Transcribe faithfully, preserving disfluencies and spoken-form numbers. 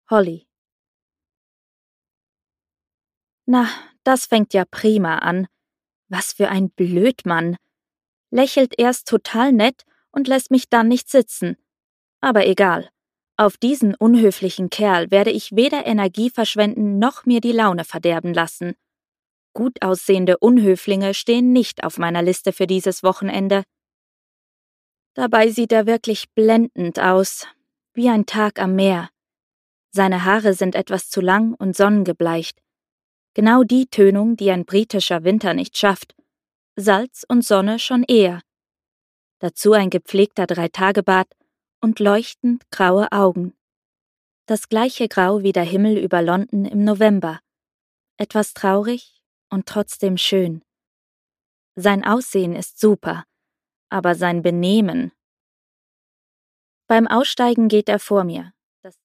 Holly. Na, das fängt ja prima an. Was für ein Blödmann. Lächelt erst total nett und lässt mich dann nicht sitzen. Aber egal. Auf diesen unhöflichen Kerl werde ich weder Energie verschwenden noch mir die Laune verderben lassen. Gut aussehende Unhöflinge stehen nicht auf meiner Liste für dieses Wochenende. Dabei sieht er wirklich blendend aus, wie ein Tag am Meer. Seine Haare sind etwas zu lang und sonnengebleicht. Genau die Tönung, die ein britischer Winter nicht schafft. Salz und Sonne schon eher. Dazu ein gepflegter Dreitagebart und leuchtend graue Augen. Das gleiche Grau wie der Himmel über London im November. Etwas traurig und trotzdem schön. Sein Aussehen ist super, aber sein Benehmen. Beim Aussteigen geht er vor mir,